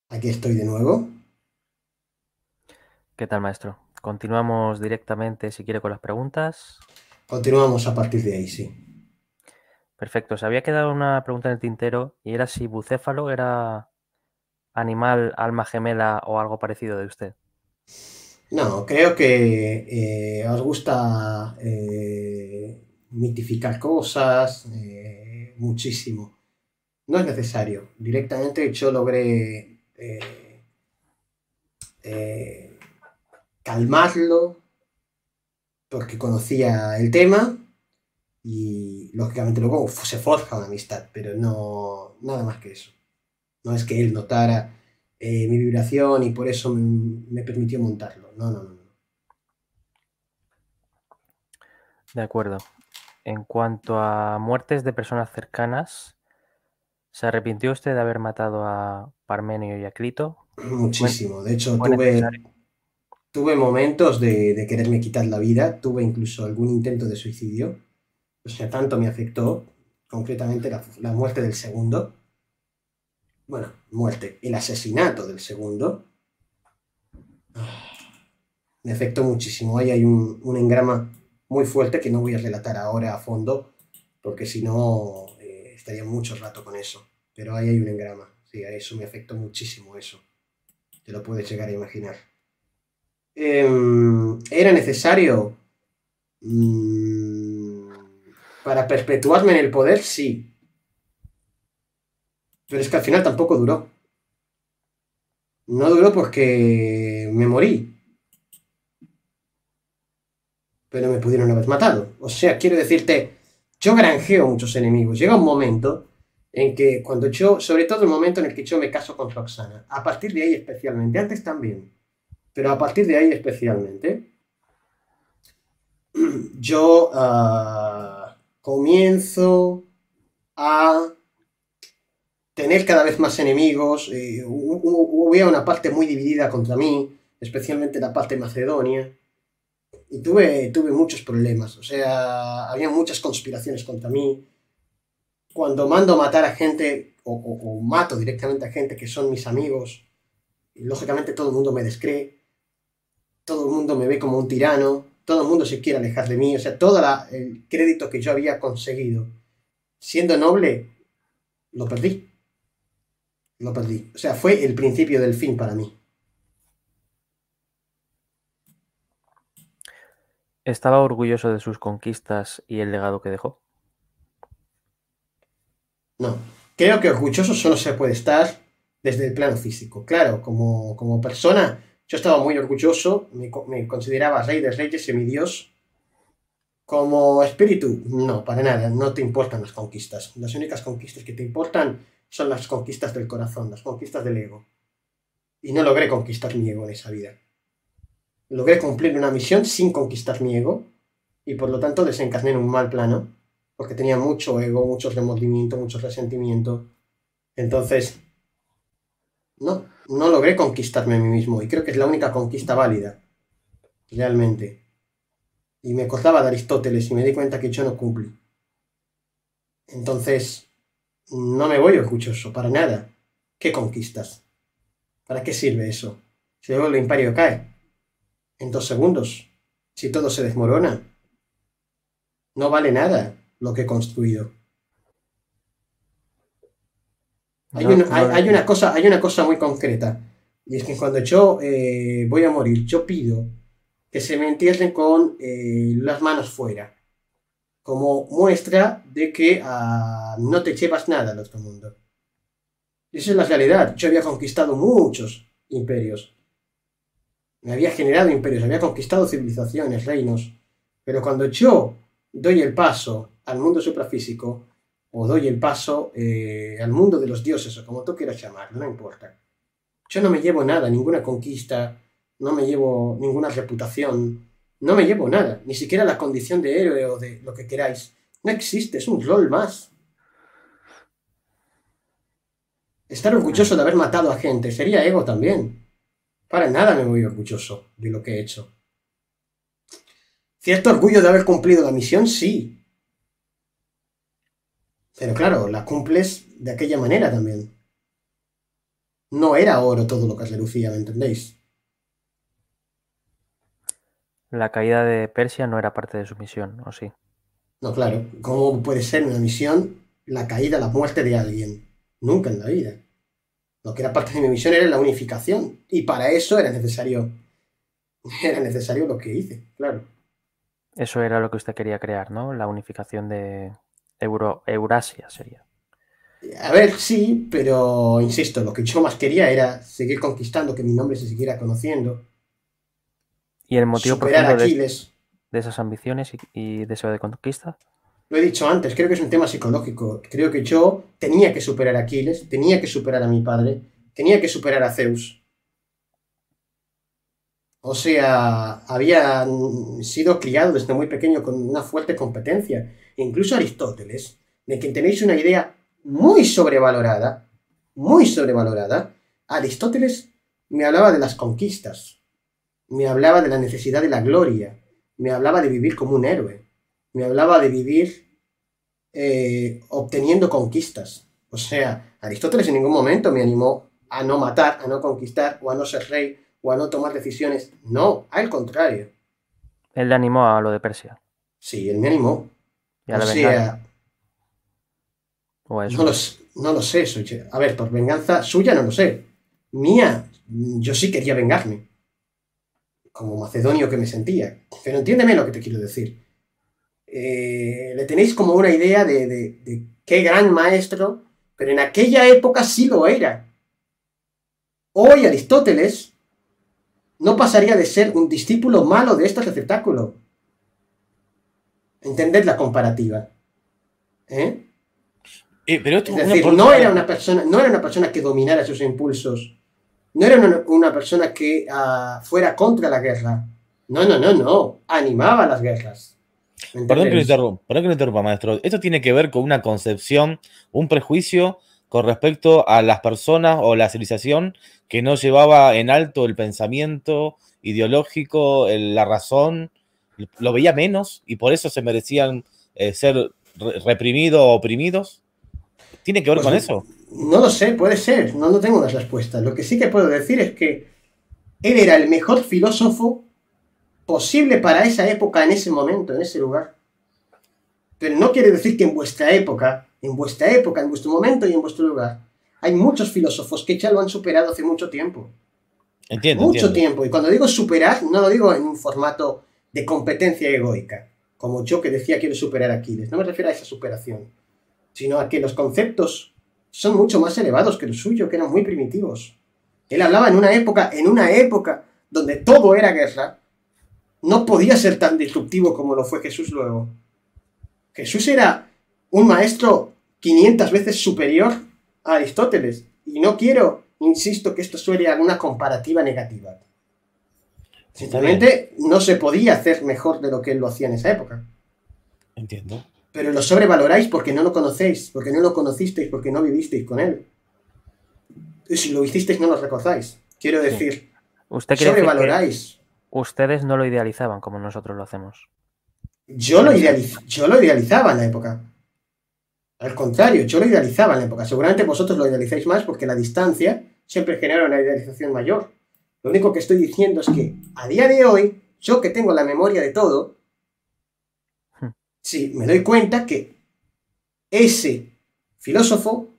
Aquí estoy de nuevo. ¿Qué tal, maestro? Continuamos directamente, si quiere, con las preguntas. Continuamos a partir de ahí, sí. Perfecto. Se había quedado una pregunta en el tintero y era si bucéfalo era animal, alma gemela o algo parecido de usted. No, creo que os gusta mitificar cosas muchísimo. No es necesario. Directamente yo logré eh, calmarlo porque conocía el tema y lógicamente luego se forja una amistad, pero no nada más que eso. No es que él notara mi vibración y por eso me permitió montarlo. No, no, no, no. De acuerdo. En cuanto a muertes de personas cercanas, ¿se arrepintió usted de haber matado a Parmenio y a Clito? ¿Fue, Muchísimo. De hecho, fue necesario? tuve momentos de quererme quitar la vida, tuve incluso algún intento de suicidio. O sea, tanto me afectó, concretamente la muerte del segundo. Bueno, muerte, el asesinato del segundo. Me afectó muchísimo. Ahí hay un engrama muy fuerte que no voy a relatar ahora a fondo, porque si no estaría mucho rato con eso. Pero ahí hay un engrama. Sí, a eso me afectó muchísimo eso. Te lo puedes llegar a imaginar. ¿Era necesario? Mm, para perpetuarme en el poder, sí. Pero es que al final tampoco duró. No duró porque me morí, pero me pudieron haber matado. O sea, quiero decirte, yo granjeo muchos enemigos. Llega un momento en que cuando yo, sobre todo el momento en el que yo me caso con Roxana, a partir de ahí especialmente, antes también, pero a partir de ahí especialmente, yo comienzo a tener cada vez más enemigos. Hubo una parte muy dividida contra mí, especialmente la parte macedonia. Y tuve muchos problemas. O sea, había muchas conspiraciones contra mí. Cuando mando a matar a gente, o mato directamente a gente que son mis amigos, y lógicamente todo el mundo me descree, todo el mundo me ve como un tirano, todo el mundo se quiere alejar de mí. O sea, todo el crédito que yo había conseguido siendo noble, lo perdí. Lo perdí. O sea, fue el principio del fin para mí. ¿Estaba orgulloso de sus conquistas y el legado que dejó? No. Creo que orgulloso solo se puede estar desde el plano físico. Claro, como persona, yo estaba muy orgulloso, me consideraba rey de reyes, semidios. Como espíritu, no, para nada, no te importan las conquistas. Las únicas conquistas que te importan son las conquistas del corazón, las conquistas del ego. Y no logré conquistar mi ego en esa vida. Logré cumplir una misión sin conquistar mi ego y por lo tanto desencarné en un mal plano, porque tenía mucho ego, mucho remordimiento, mucho resentimiento. Entonces, no logré conquistarme a mí mismo y creo que es la única conquista válida, realmente. Y me acordaba de Aristóteles y me di cuenta que yo no cumplí. Entonces, no me voy orgulloso, para nada. ¿Qué conquistas? ¿Para qué sirve eso? Si luego el imperio cae en 2 segundos, si todo se desmorona, no vale nada lo que he construido. No, no le... Hay una cosa muy concreta, y es que cuando yo voy a morir, yo pido que se me entierren con las manos fuera, como muestra de que no te llevas nada al otro mundo. Y esa es la realidad. Yo había conquistado muchos imperios, me había generado imperios, había conquistado civilizaciones, reinos, pero cuando yo doy el paso al mundo suprafísico, o doy el paso al mundo de los dioses, o como tú quieras llamarlo, no importa. Yo no me llevo nada, ninguna conquista, no me llevo ninguna reputación, no me llevo nada, ni siquiera la condición de héroe o de lo que queráis. No existe, es un rol más. Estar orgulloso de haber matado a gente sería ego también. Para nada me voy orgulloso de lo que he hecho. Cierto orgullo de haber cumplido la misión, sí. Pero claro, la cumples de aquella manera también. No era oro todo lo que relucía, ¿me entendéis? La caída de Persia no era parte de su misión, ¿o sí? No, claro. ¿Cómo puede ser una misión la caída, la muerte de alguien? Nunca en la vida. Lo que era parte de mi misión era la unificación. Y para eso era necesario lo que hice, claro. Eso era lo que usted quería crear, ¿no? La unificación de Eurasia sería. A ver, sí, pero insisto, lo que yo más quería era seguir conquistando, que mi nombre se siguiera conociendo, ¿Y el motivo superar a profundo Aquiles. de esas ambiciones y deseo de conquista? Lo he dicho antes, creo que es un tema psicológico. Creo que yo tenía que superar a Aquiles, tenía que superar a mi padre, tenía que superar a Zeus. O sea, había sido criado desde muy pequeño con una fuerte competencia. Incluso Aristóteles, de quien tenéis una idea muy sobrevalorada, Aristóteles me hablaba de las conquistas, me hablaba de la necesidad de la gloria, me hablaba de vivir como un héroe, me hablaba de vivir obteniendo conquistas. O sea, Aristóteles en ningún momento me animó a no matar, a no conquistar, o a no ser rey, o a no tomar decisiones. No, al contrario. Él le animó a lo de Persia Sí, él me animó. y a O la venganza, sea, o a no eso. lo sé. A ver, por venganza suya no lo sé. Mía, yo sí quería vengarme. Como macedonio que me sentía. Pero entiéndeme lo que te quiero decir. Le tenéis como una idea de qué gran maestro, pero en aquella época sí lo era. Hoy Aristóteles no pasaría de ser un discípulo malo de este receptáculo. ¿Entended la comparativa? ¿Eh? Pero esto Es es una decir, pregunta. no era una persona que dominara sus impulsos. No era una persona que fuera contra la guerra. No. Animaba las guerras. ¿Entendéis? Perdón que lo interrumpa, maestro. Esto tiene que ver con una concepción, un prejuicio con respecto a las personas o la civilización que no llevaba en alto el pensamiento ideológico, la razón, lo veía menos y por eso se merecían ser reprimidos o oprimidos. ¿Tiene que ver Pues con eso? no lo sé, puede ser. No tengo una respuesta. Lo que sí que puedo decir es que él era el mejor filósofo posible para esa época, en ese momento, en ese lugar. Pero no quiere decir que en vuestra época, en vuestro momento y en vuestro lugar, hay muchos filósofos que ya lo han superado hace mucho tiempo. Mucho Entiendo. tiempo. Y cuando digo superar, no lo digo en un formato de competencia egoica, como yo que decía quiero superar a Aquiles. No me refiero a esa superación, sino a que los conceptos son mucho más elevados que el suyo, que eran muy primitivos. Él hablaba en una época donde todo era guerra, no podía ser tan disruptivo como lo fue Jesús luego. Jesús era un maestro 500 veces superior a Aristóteles. Y no quiero, insisto, que esto suene a una comparativa negativa. Simplemente no se podía hacer mejor de lo que él lo hacía en esa época. Entiendo. Pero lo sobrevaloráis porque no lo conocéis, porque no lo conocisteis, porque no vivisteis con él. Y si lo hicisteis no lo recordáis. Quiero decir, Sí. ¿Usted quiere sobrevaloráis. decir que ustedes no lo idealizaban como nosotros lo hacemos? Yo lo idealizaba en la época. Al contrario, yo lo idealizaba en la época. Seguramente vosotros lo idealizáis más porque la distancia siempre genera una idealización mayor. Lo único que estoy diciendo es que a día de hoy, yo que tengo la memoria de todo, sí, me doy cuenta que ese filósofo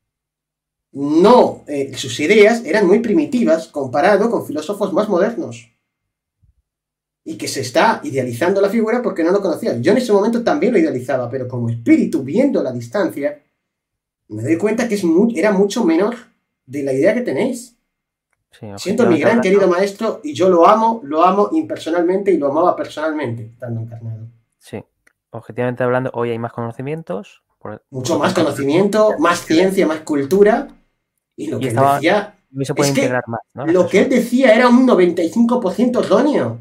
no, sus ideas eran muy primitivas comparado con filósofos más modernos. Y que se está idealizando la figura porque no lo conocía. Yo en ese momento también lo idealizaba, pero como espíritu, viendo la distancia, me doy cuenta que era mucho menor de la idea que tenéis. Sí, Siento mi objetivamente gran hablando. querido maestro y yo lo amo impersonalmente y lo amaba personalmente, estando encarnado. Sí, objetivamente hablando, hoy hay más conocimientos. Mucho más conocimiento, más ciencia, más cultura. Y lo que él decía y se puede es que integrar más, ¿no? lo que él decía era un 95% erróneo.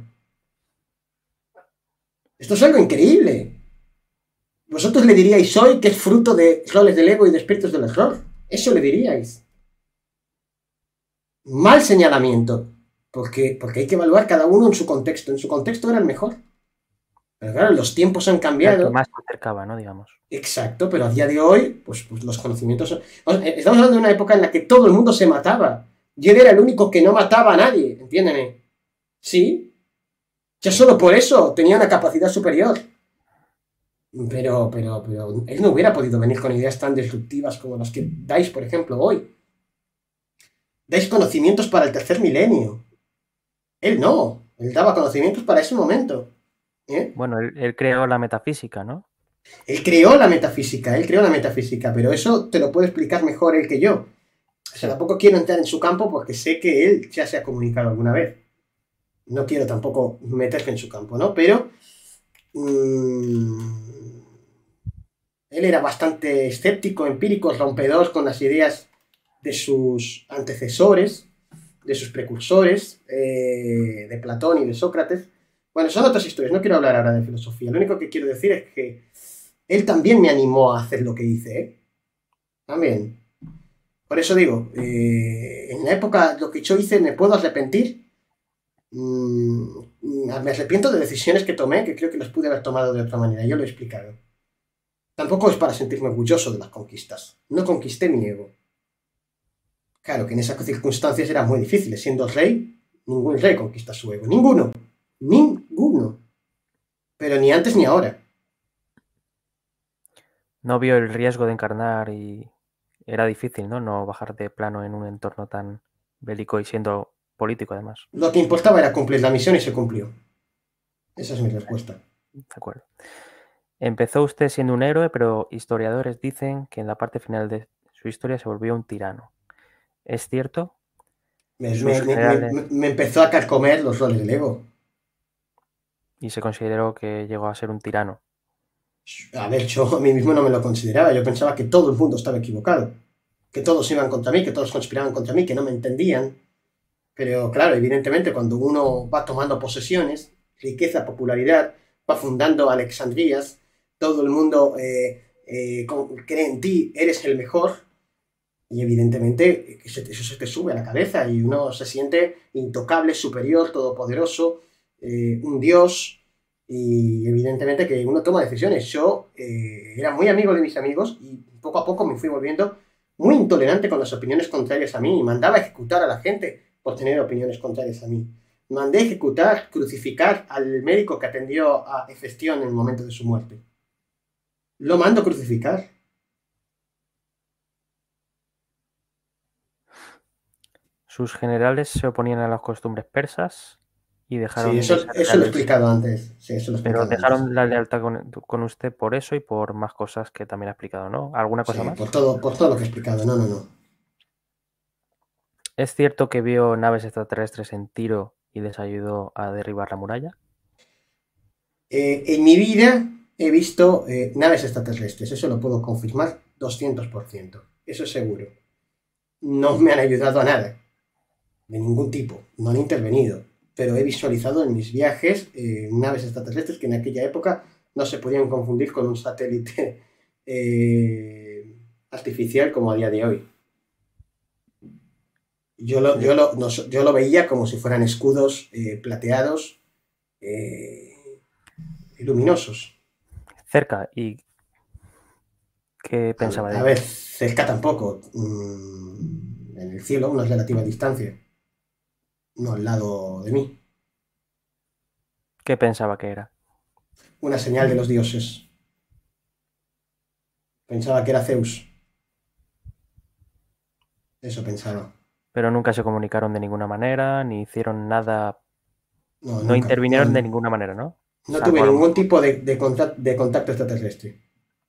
Esto es algo increíble. Vosotros le diríais hoy que es fruto de roles del ego y de espíritus del error. Eso le diríais. Mal señalamiento. Porque hay que evaluar cada uno en su contexto. En su contexto era el mejor. Pero claro, los tiempos han El que cambiado. más se acercaba, ¿no? Digamos. Exacto, pero a día de hoy, pues los conocimientos son... Estamos hablando de una época en la que todo el mundo se mataba. Y él era el único que no mataba a nadie, entiéndeme. Sí, ya solo por eso tenía una capacidad superior. Pero él no hubiera podido venir con ideas tan disruptivas como las que dais, por ejemplo, hoy. Dais conocimientos para el tercer milenio. Él no, él daba conocimientos para ese momento. ¿Eh? Bueno, él creó la metafísica, ¿no? Él creó la metafísica, pero eso te lo puede explicar mejor él que yo. O sea, tampoco quiero entrar en su campo porque sé que él ya se ha comunicado alguna vez. No quiero tampoco meterme en su campo, ¿no? Pero él era bastante escéptico, empírico, rompedor con las ideas de sus antecesores, de sus precursores, de Platón y de Sócrates. Bueno, son otras historias, no quiero hablar ahora de filosofía. Lo único que quiero decir es que él también me animó a hacer lo que hice, ¿eh? También. Por eso digo, en la época lo que yo hice me puedo arrepentir. Me arrepiento de decisiones que tomé que creo que las pude haber tomado de otra manera. Yo lo he explicado. Tampoco es para sentirme orgulloso de las conquistas. No conquisté mi ego. Claro que en esas circunstancias era muy difícil. Siendo rey, ningún rey conquista su ego. Ninguno. Ninguno. Pero ni antes ni ahora. No vio el riesgo de encarnar y era difícil, ¿no? No bajar de plano en un entorno tan bélico y siendo político, además. Lo que importaba era cumplir la misión y se cumplió. Esa es mi respuesta. De acuerdo. Empezó usted siendo un héroe, pero historiadores dicen que en la parte final de su historia se volvió un tirano. ¿Es cierto? Me empezó a carcomer los roles del ego. Y se consideró que llegó a ser un tirano. A ver, yo a mí mismo no me lo consideraba. Yo pensaba que todo el mundo estaba equivocado. Que todos iban contra mí, que todos conspiraban contra mí, que no me entendían. Pero claro, evidentemente cuando uno va tomando posesiones, riqueza, popularidad, va fundando Alexandrías, todo el mundo cree en ti, eres el mejor, y evidentemente eso se te sube a la cabeza y uno se siente intocable, superior, todopoderoso, un dios, y evidentemente que uno toma decisiones. Yo era muy amigo de mis amigos y poco a poco me fui volviendo muy intolerante con las opiniones contrarias a mí y mandaba a ejecutar a la gente por tener opiniones contrarias a mí. Mandé a ejecutar, crucificar al médico que atendió a Hefestión en el momento de su muerte. Lo mando a crucificar. Sus generales se oponían a las costumbres persas y dejaron Sí, eso lo he explicado antes. Sí, eso lo he explicado pero dejaron antes. la lealtad con usted por eso y por más cosas que también ha explicado, ¿no? ¿Alguna cosa Sí, más? por todo lo que he explicado. No. ¿Es cierto que vio naves extraterrestres en tiro y les ayudó a derribar la muralla? En mi vida he visto naves extraterrestres. Eso lo puedo confirmar 200%. Eso es seguro. No me han ayudado a nada. De ningún tipo. No han intervenido. Pero he visualizado en mis viajes naves extraterrestres que en aquella época no se podían confundir con un satélite artificial como a día de hoy. Yo lo veía como si fueran escudos plateados y luminosos. Cerca. ¿Y qué pensaba de A ello? ver, cerca tampoco. En el cielo, una relativa distancia. No al lado de mí. ¿Qué pensaba que era? Una señal de los dioses. Pensaba que era Zeus. Eso pensaba. Pero nunca se comunicaron de ninguna manera, ni hicieron nada. No, No nunca. intervinieron de ninguna manera, ¿no? No tuve ningún tipo de contacto extraterrestre.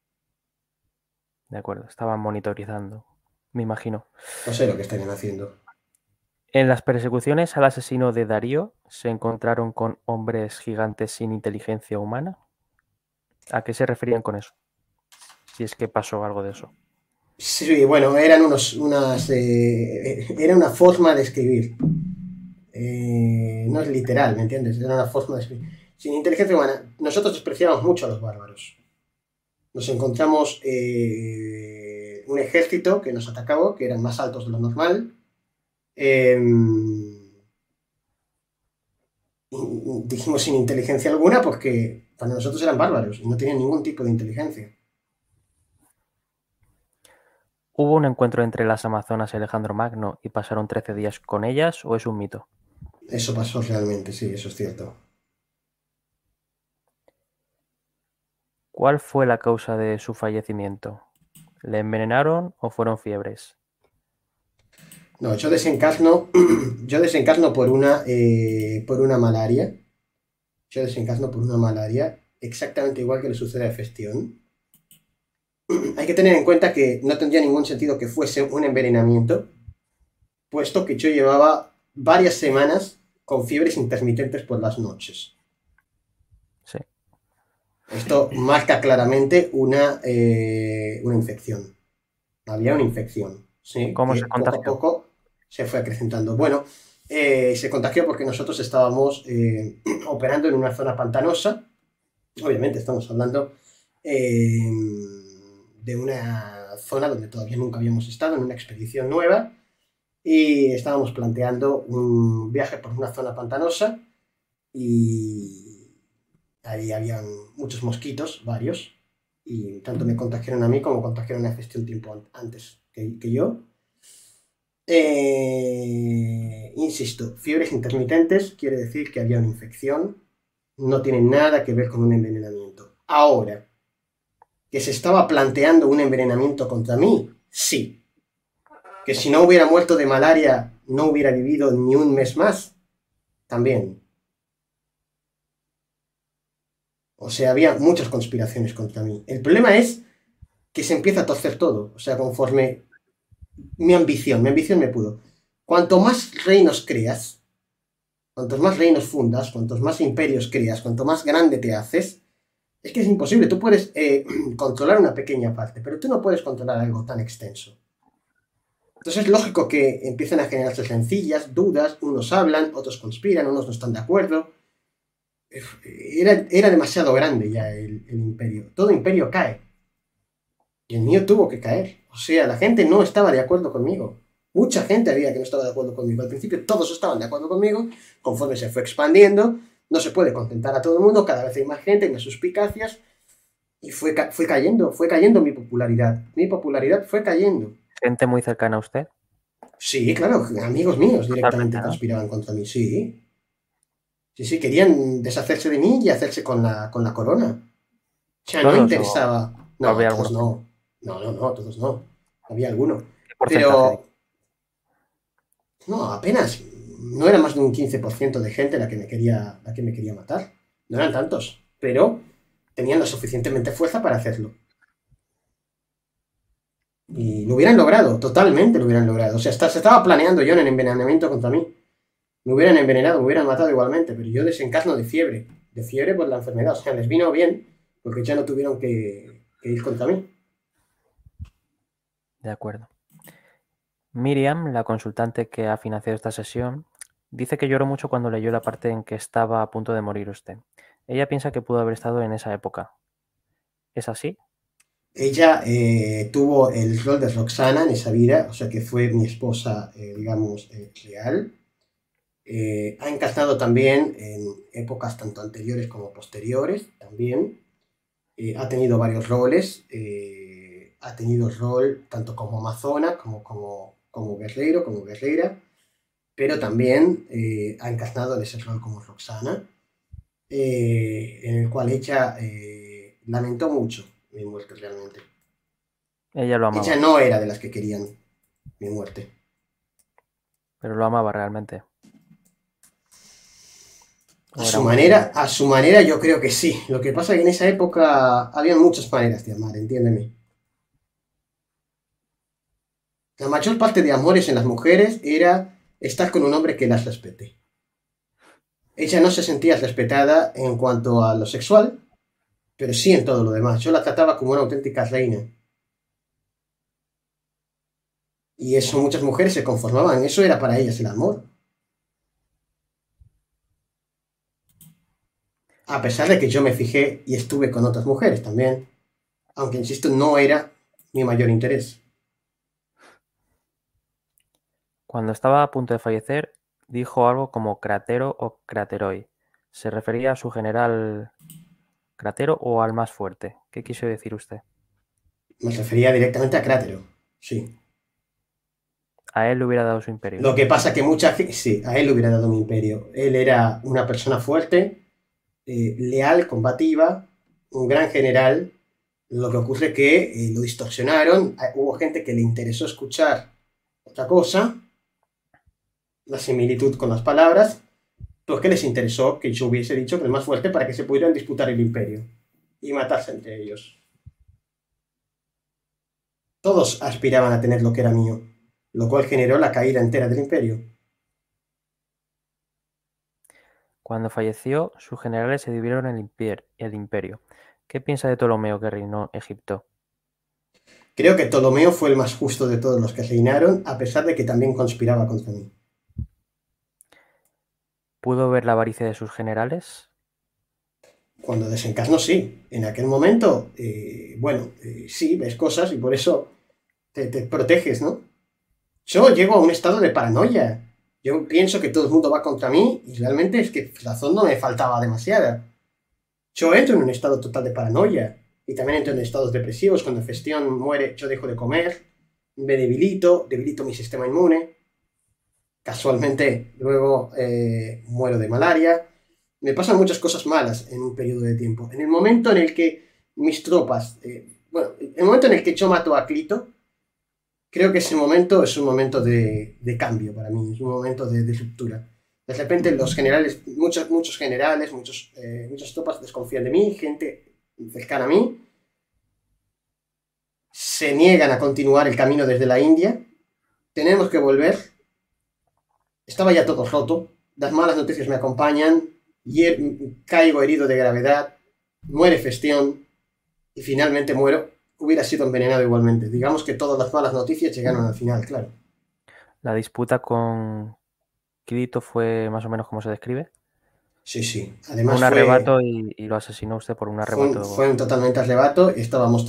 De acuerdo, estaban monitorizando, me imagino. No sé lo que estarían haciendo. En las persecuciones al asesino de Darío, ¿se encontraron con hombres gigantes sin inteligencia humana? ¿A qué se referían con eso? Si es que pasó algo de eso. Sí, bueno, eran era una forma de escribir. No es literal, ¿me entiendes? Era una forma de escribir. Sin inteligencia humana, nosotros despreciamos mucho a los bárbaros. Nos encontramos un ejército que nos atacaba, que eran más altos de lo normal. Dijimos sin inteligencia alguna porque para nosotros eran bárbaros y no tenían ningún tipo de inteligencia. ¿Hubo un encuentro entre las amazonas y Alejandro Magno y pasaron 13 días con ellas o es un mito? Eso pasó realmente, sí, eso es cierto. ¿Cuál fue la causa de su fallecimiento? ¿Le envenenaron o fueron fiebres? No, yo desencarno, yo desencarno por una malaria. Yo desencarno por una malaria, exactamente igual que le sucede a Festión. Hay que tener en cuenta que no tendría ningún sentido que fuese un envenenamiento, puesto que yo llevaba varias semanas con fiebres intermitentes por las noches. Sí. Esto marca claramente una infección. Había una infección, ¿sí? ¿Cómo Que se poco a contagió? poco se fue acrecentando. Bueno, se contagió porque nosotros estábamos operando en una zona pantanosa. Obviamente estamos hablando de una zona donde todavía nunca habíamos estado, en una expedición nueva, y estábamos planteando un viaje por una zona pantanosa y ahí habían muchos mosquitos, varios, y tanto me contagiaron a mí como contagiaron a Festi un tiempo antes que yo. Insisto, fiebres intermitentes quiere decir que había una infección, no tiene nada que ver con un envenenamiento. Ahora, que se estaba planteando un envenenamiento contra mí, sí. Que si no hubiera muerto de malaria no hubiera vivido ni un mes más, también. O sea, había muchas conspiraciones contra mí. El problema es que se empieza a torcer todo. O sea, conforme mi ambición me pudo. Cuanto más reinos creas, cuantos más reinos fundas, cuantos más imperios creas, cuanto más grande te haces, es que es imposible. Tú puedes controlar una pequeña parte, pero tú no puedes controlar algo tan extenso. Entonces es lógico que empiecen a generarse rencillas, dudas, unos hablan, otros conspiran, unos no están de acuerdo. Era demasiado grande ya el imperio. Todo imperio cae. Y el mío tuvo que caer. O sea, la gente no estaba de acuerdo conmigo. Mucha gente había que no estaba de acuerdo conmigo. Al principio todos estaban de acuerdo conmigo. Conforme se fue expandiendo, no se puede contentar a todo el mundo. Cada vez hay más gente, hay más suspicacias. Y fue cayendo mi popularidad. Mi popularidad fue cayendo. ¿Gente muy cercana a usted? Sí, claro, amigos míos Totalmente, directamente ¿no? conspiraban contra mí, sí. Sí, sí, querían deshacerse de mí y hacerse con la corona. O sea, no ¿Todos interesaba. o No, había todos algunos? no. No, todos no. Había alguno. ¿Qué porcentaje? Pero, no, apenas. No era más de un 15% de gente la que me quería matar. No eran tantos. Pero tenían lo suficientemente fuerza para hacerlo. Y lo hubieran logrado, totalmente lo hubieran logrado. O sea, hasta se estaba planeando yo en el envenenamiento contra mí. Me hubieran envenenado, me hubieran matado igualmente, pero yo desencarno de fiebre por la enfermedad. O sea, les vino bien porque ya no tuvieron que ir contra mí. De acuerdo. Miriam, la consultante que ha financiado esta sesión, dice que lloró mucho cuando leyó la parte en que estaba a punto de morir usted. Ella piensa que pudo haber estado en esa época. ¿Es así? Ella tuvo el rol de Roxana en esa vida, o sea que fue mi esposa, digamos, real. Ha encarnado también en épocas tanto anteriores como posteriores, también. Ha tenido varios roles. Ha tenido rol tanto como amazona, como guerrero, como guerrera, pero también ha encarnado en ese rol como Roxana, en el cual ella lamentó mucho mi muerte realmente. Ella lo Ella amaba, no era de las que querían mi muerte. pero lo amaba realmente. A O era a su manera yo creo que sí. Lo que pasa es que en esa época había muchas maneras de amar, entiéndeme. La mayor parte de amores en las mujeres era estar con un hombre que las respete. Ella no se sentía respetada en cuanto a lo sexual, pero sí en todo lo demás. Yo la trataba como una auténtica reina. Y eso muchas mujeres se conformaban. Eso era para ellas el amor. A pesar de que yo me fijé y estuve con otras mujeres también. Aunque, insisto, no era mi mayor interés. Cuando estaba a punto de fallecer, dijo algo como cratero o crateroi. ¿Se refería a su general Cratero o al más fuerte? ¿Qué quiso decir usted? Me refería directamente a Crátero. Sí. A él le hubiera dado su imperio. Lo que pasa que mucha gente, sí, a él le hubiera dado mi imperio. Él era una persona fuerte, leal, combativa, un gran general. Lo que ocurre es que lo distorsionaron. Hubo gente que le interesó escuchar otra cosa, la similitud con las palabras, pues que les interesó que yo hubiese dicho que el más fuerte para que se pudieran disputar el imperio y matarse entre ellos. Todos aspiraban a tener lo que era mío, lo cual generó la caída entera del imperio. Cuando falleció, sus generales se dividieron el imperio. ¿Qué piensa de Ptolomeo que reinó Egipto? Creo que Ptolomeo fue el más justo de todos los que reinaron, a pesar de que también conspiraba contra mí. ¿Pudo ver la avaricia de sus generales? Cuando desencarno, sí. En aquel momento, sí, ves cosas y por eso te proteges, ¿no? Yo llego a un estado de paranoia. Yo pienso que todo el mundo va contra mí y realmente es que razón no me faltaba demasiada. Yo entro en un estado total de paranoia y también entro en estados depresivos. Cuando Festión muere, yo dejo de comer, me debilito mi sistema inmune. Casualmente, luego muero de malaria. Me pasan muchas cosas malas en un periodo de tiempo. En el momento en el que mis tropas, el momento en el que yo mato a Clito, creo que ese momento es un momento de cambio para mí, es un momento de ruptura. De repente los generales, muchos generales, muchas tropas desconfían de mí, gente cercana a mí, se niegan a continuar el camino desde la India, tenemos que volver, estaba ya todo roto, las malas noticias me acompañan, caigo herido de gravedad, muere Festión y finalmente muero. Hubiera sido envenenado igualmente. Digamos que todas las malas noticias llegaron al final, claro. ¿La disputa con Quirito fue más o menos como se describe? Sí, sí. Además Un arrebato y lo asesinó usted por un arrebato. fue un totalmente arrebato y estábamos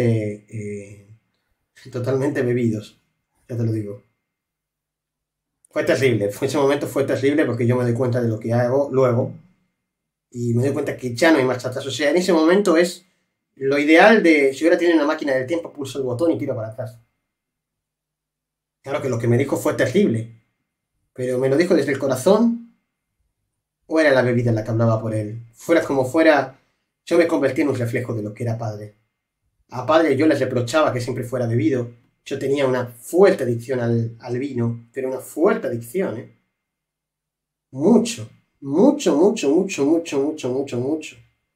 totalmente bebidos, ya te lo digo. Fue terrible, ese momento fue terrible porque yo me doy cuenta de lo que hago luego y me doy cuenta que ya no hay marcha atrás. O sea, en ese momento es lo ideal de, si hubiera tenido una máquina del tiempo, pulso el botón y tiro para atrás. Claro que lo que me dijo fue terrible, pero me lo dijo desde el corazón o era la bebida la que hablaba por él. Fuera como fuera, yo me convertí en un reflejo de lo que era padre. A padre yo le reprochaba que siempre fuera bebido. Yo tenía una fuerte adicción al vino, pero una fuerte adicción, ¿eh? Mucho, mucho, mucho, mucho, mucho, mucho, mucho, mucho.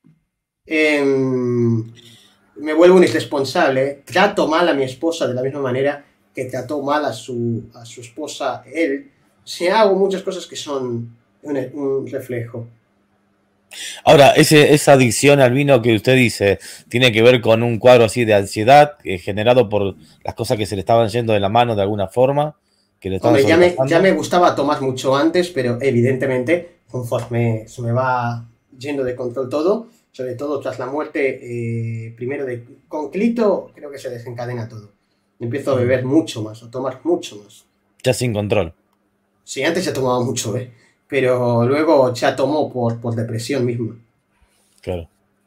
Me vuelvo un irresponsable, ¿eh? Trato mal a mi esposa de la misma manera que trató mal a su esposa él. Hago muchas cosas que son un reflejo. Ahora, esa adicción al vino que usted dice, ¿tiene que ver con un cuadro así de ansiedad generado por las cosas que se le estaban yendo de la mano de alguna forma? Que le estaban Hombre, ya me gustaba tomar mucho antes, pero evidentemente, conforme se me va yendo de control todo, sobre todo tras la muerte primero con Clito, creo que se desencadena todo. Empiezo a beber mucho más, a tomar mucho más. Ya sin control. Sí, antes ya tomaba mucho, pero luego ya tomó por depresión misma. Claro.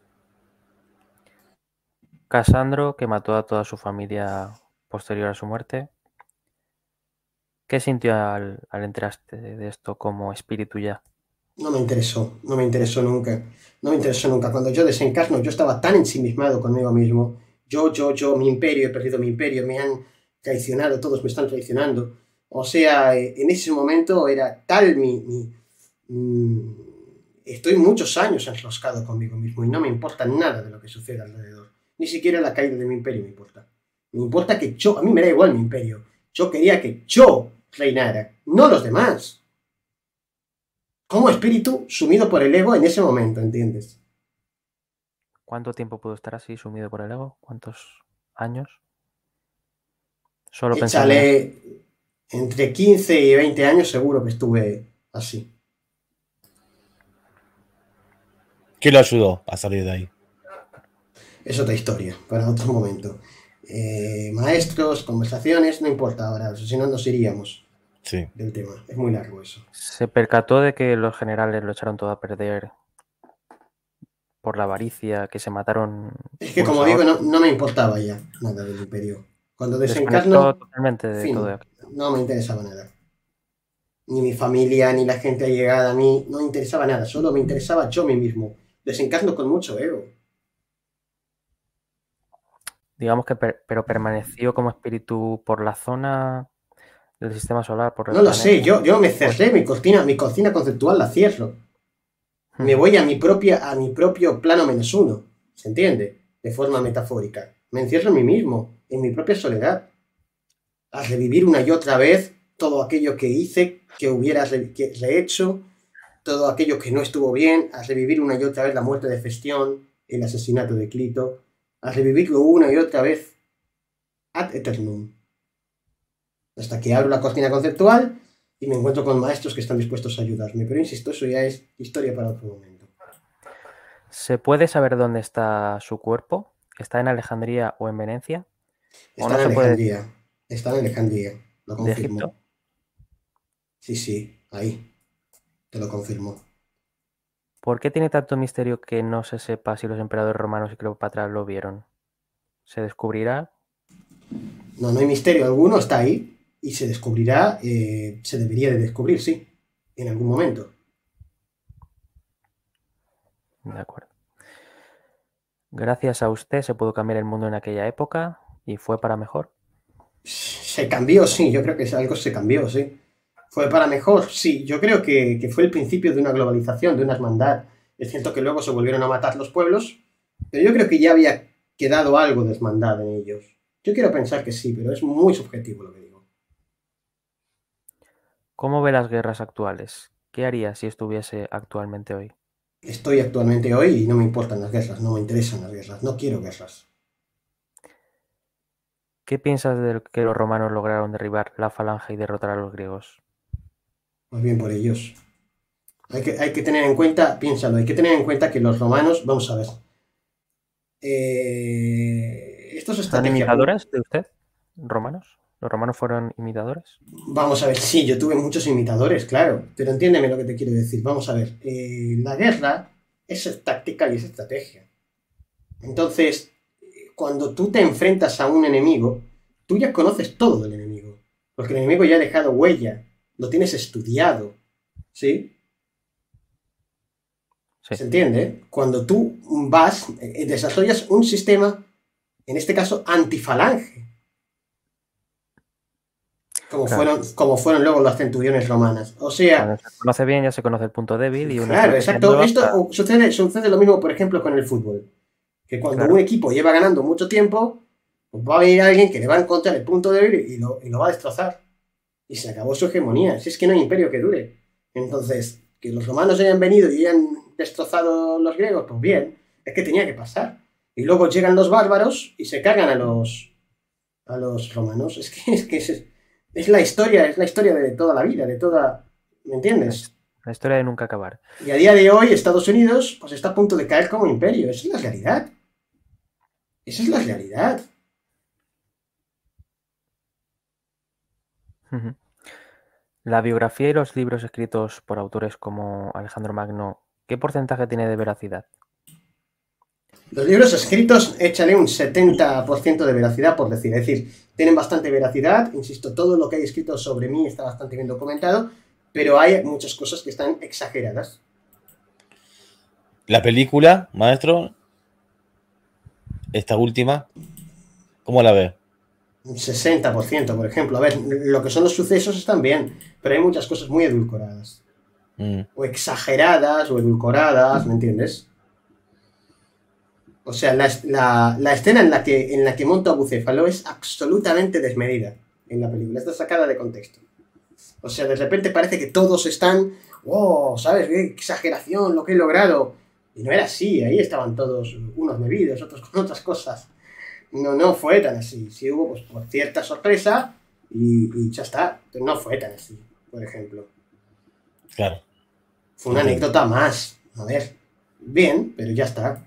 Casandro, que mató a toda su familia posterior a su muerte. ¿Qué sintió al enterarse de esto como espíritu ya? No me interesó nunca. No me interesó nunca. Cuando yo desencarno, yo estaba tan ensimismado conmigo mismo. Yo, mi imperio, he perdido mi imperio, me han traicionado, todos me están traicionando. O sea, en ese momento era tal estoy muchos años enroscado conmigo mismo y no me importa nada de lo que sucede alrededor. Ni siquiera la caída de mi imperio me importa. Me importa que a mí me da igual mi imperio. Yo quería que yo reinara, no los demás. Como espíritu sumido por el ego en ese momento, ¿entiendes? ¿Cuánto tiempo pudo estar así sumido por el ego? ¿Cuántos años? Solo pensando en eso. Entre 15 y 20 años seguro que estuve así. ¿Qué lo ayudó a salir de ahí? Es otra historia, para otro momento. Maestros, conversaciones, no importa ahora, si no nos iríamos del tema. Es muy largo eso. Se percató de que los generales lo echaron todo a perder por la avaricia, que se mataron. Es que como digo, no me importaba ya nada del imperio. Cuando Desconectó desencarno, totalmente de todo fin, aquello. no me interesaba nada. Ni mi familia, ni la gente allegada a mí, no me interesaba nada, solo me interesaba yo a mí mismo. Desencarno con mucho ego. Digamos que pero permaneció como espíritu por la zona del sistema solar, por el No lo sé, planeta. yo me Pues, cerré, mi cocina conceptual la cierro. Me ujú. voy a mi propio plano -1, ¿se entiende? De forma metafórica. Me encierro en mí mismo, en mi propia soledad, a revivir una y otra vez todo aquello que hice, que hubiera rehecho, todo aquello que no estuvo bien, a revivir una y otra vez la muerte de Festión, el asesinato de Clito, a revivirlo una y otra vez ad eternum, hasta que abro la cocina conceptual y me encuentro con maestros que están dispuestos a ayudarme. Pero insisto, eso ya es historia para otro momento. ¿Se puede saber dónde está su cuerpo? ¿Está en Alejandría o en Venecia? ¿O Está no en se puede decir? Alejandría, está en Alejandría, lo ¿De confirmo. Egipto? Sí, sí, ahí, te lo confirmo. ¿Por qué tiene tanto misterio que no se sepa si los emperadores romanos y Cleopatra lo vieron? ¿Se descubrirá? No, no hay misterio alguno, está ahí y se descubrirá, se debería de descubrir, sí, en algún momento. De acuerdo. Gracias a usted se pudo cambiar el mundo en aquella época y fue para mejor. Se cambió, sí, yo creo que algo se cambió, sí. ¿Fue para mejor? Sí, yo creo que fue el principio de una globalización, de una hermandad. Es cierto que luego se volvieron a matar los pueblos, pero yo creo que ya había quedado algo de hermandad en ellos. Yo quiero pensar que sí, pero es muy subjetivo lo que digo. ¿Cómo ve las guerras actuales? ¿Qué haría si estuviese actualmente hoy? Estoy actualmente hoy y no me importan las guerras, no me interesan las guerras, no quiero guerras. ¿Qué piensas de que los romanos lograron derribar la falange y derrotar a los griegos? Pues bien por ellos. Hay que tener en cuenta, piénsalo, hay que tener en cuenta que los romanos, vamos a ver, esto es ¿Son estrategia pura. imitadores de usted, romanos? ¿Los romanos fueron imitadores? Vamos a ver, sí, yo tuve muchos imitadores, claro, pero entiéndeme lo que te quiero decir. Vamos a ver, la guerra es táctica y es estrategia. Entonces, cuando tú te enfrentas a un enemigo, tú ya conoces todo del enemigo, porque el enemigo ya ha dejado huella, lo tienes estudiado, ¿sí? Sí, ¿Se entiende? Cuando tú vas, desarrollas un sistema, en este caso, antifalange, claro. como fueron luego las centuriones romanas. O sea, Cuando se conoce bien ya se conoce el punto débil y una claro, estrategia exacto. nueva Esto para... sucede lo mismo, por ejemplo, con el fútbol. Que cuando un Claro, equipo lleva ganando mucho tiempo, pues va a venir alguien que le va a encontrar el punto débil y lo va a destrozar. Y se acabó su hegemonía. Si es que no hay imperio que dure. Entonces, que los romanos hayan venido y hayan destrozado los griegos, pues bien, es que tenía que pasar. Y luego llegan los bárbaros y se cargan a los romanos. Es la historia de toda la vida, de toda. ¿Me la, entiendes? his- la historia de nunca acabar. Y a día de hoy, Estados Unidos pues está a punto de caer como imperio. Esa es la realidad. Esa es la realidad. Ujú. La biografía y los libros escritos por autores como Alejandro Magno, ¿qué porcentaje tiene de veracidad? Los libros escritos, échale un 70% de veracidad, por decir. Es decir, tienen bastante veracidad. Insisto, todo lo que hay escrito sobre mí está bastante bien documentado, pero hay muchas cosas que están exageradas. La película, maestro, esta última, ¿cómo la ve? Un 60%, por ejemplo. A ver, lo que son los sucesos están bien, pero hay muchas cosas muy edulcoradas. Mm, O exageradas, o edulcoradas, ¿me entiendes? O sea, la escena en la que monta a Bucéfalo es absolutamente desmedida en la película. Está sacada de contexto. O sea, de repente parece que todos están, oh, ¿sabes? ¡Qué exageración lo que he logrado! Y no era así, ahí estaban todos, unos bebidos, otros con otras cosas. No fue tan así. Sí hubo, pues, por cierta sorpresa y ya está. Pero no fue tan así, por ejemplo. claro, Fue una entiendo. anécdota más. A ver, bien, pero ya está.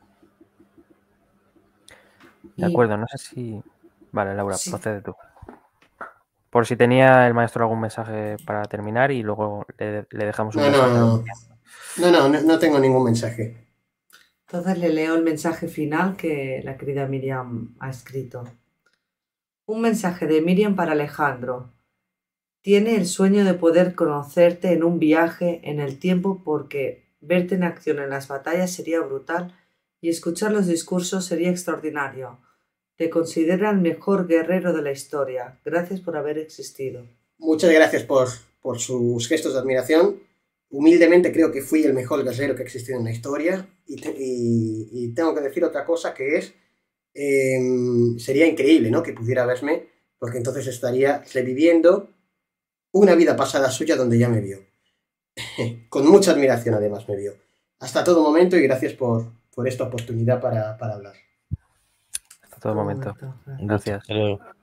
De Y acuerdo, no sé si... Vale, Laura, sí, procede tú. Por si tenía el maestro algún mensaje para terminar y luego le dejamos un No, no, mensaje a la no. audiencia. No tengo ningún mensaje. entonces le leo el mensaje final que la querida Miriam ha escrito. Un mensaje de Miriam para Alejandro. Tiene el sueño de poder conocerte en un viaje en el tiempo porque verte en acción en las batallas sería brutal y escuchar los discursos sería extraordinario. Te considera el mejor guerrero de la historia. Gracias por haber existido. Muchas gracias por sus gestos de admiración. Humildemente creo que fui el mejor guerrero que ha existido en la historia y tengo que decir otra cosa que es, sería increíble, ¿no?, que pudiera verme, porque entonces estaría reviviendo una vida pasada suya donde ya me vio. Con mucha admiración además me vio. Hasta todo momento y gracias por esta oportunidad para hablar. Hasta todo momento. Momento. Gracias. Hasta luego.